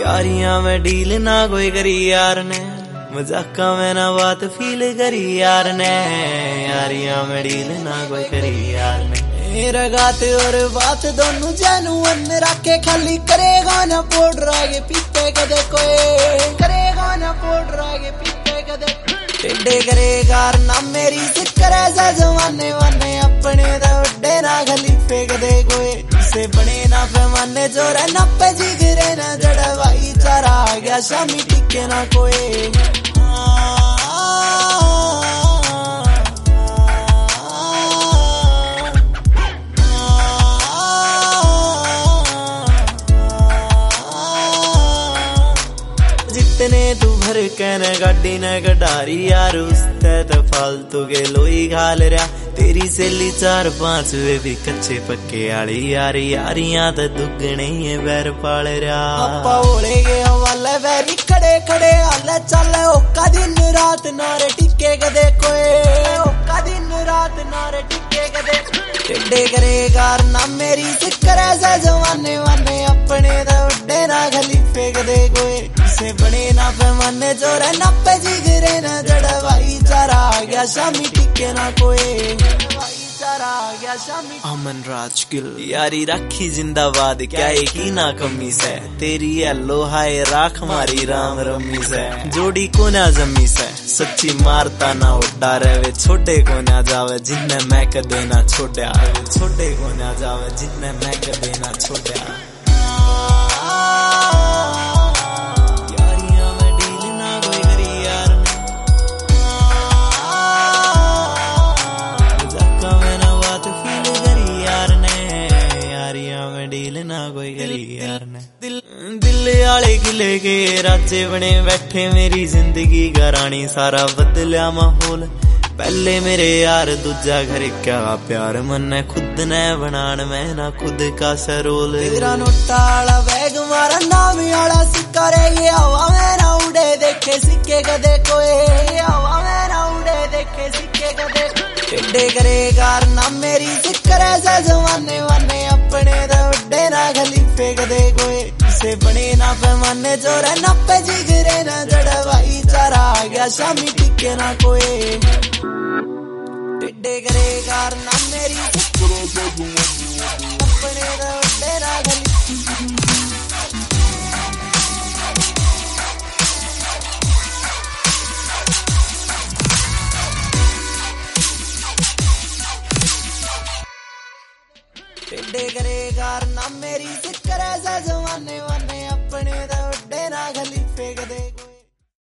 यारियां में डील ना कोई करी यार ने, मजाका में ना बात फील करी यार ने, यारियां में डील ना कोई करी यार ने। मेरा गात और बात दोनों जेनुइन रखे, खाली करेगा ना पाउडर आगे पीते कदे कोई, करेगा ना पाउडर आगे पीते कदे टेढ़े करेगा ना मेरी सिक्कर ऐसा जमाने वाने, अपने दे ना खलीफे कदे कोई, से बने ना पैमाने जोर ना पे जिगरे ना जड़ा भाईचारा आ गया शामी टिके ना कोई। जितने तू भर के न गाड़ी न गडारी यार, उसते तो फालतू के लोई घाल रहा, तेरी सेली 4-5 वे भी कच्चे पक्के आली यार, यारियां तो दुगने ही बैर पाल रहा। आपा ओले गए हवाले वैरी खड़े खड़े हाले चले, ओका दिन रात नारे टिके कदे कोई, ओका दिन रात नारे टिके कदे टेढ़े करेगा ना मेरी सिक्कर ऐसा जमाने वाने, अपने दे ना खलीफे कदे कोई, से बने ना पैमाने जोर ना पे जिगरे ना जड़ा भाईचारा आ गया शामी टिके ना कोई, भाईचारा आ गया शामी। अमन राज गिल यारी राखी जिंदाबाद, क्या एक ही ना कमी से, तेरी येलो हाय राख हमारी राम रमी से, जोड़ी को ना जमी से, सच्ची मारता ना उड़ा रहे, छोटे को ना जावे जिन्ने मैं कदे ना छोड़ा, छोटे को ना जावे जिन्ने मैं कदे ना छोड़ा। डील ना कोई करी यार ने, दिल आले किले के राजे बने बैठे, मेरी जिंदगी का रानी सारा बदलिया माहौल, पहले मेरे यार दूजा घर क्या प्यार, मन खुद ने बनान मैं ना खुद का सरोल, तेरा नोटा आला बैग मारा नाम आला सिक्का रे, ये हवा में ना उड़े देखे सिक्के कदे कोई, ये हवा में ना उड़े देखे सिक्के कदे टेढ़े करेगा ना मेरी सिक्कर ऐसा जमाने वाने, अपने दे ना खलीफे कदे कोई, से बने ना पैमाने जोर ना पे जिगरे ना जड़ा भाईचारा आ गया शामी टिके ना कोई, टेढ़े करेगा ना मेरी सिक्कर ऐसा जमाने, अपने दे ना खलीफे टेढ़े करेगा ना मेरी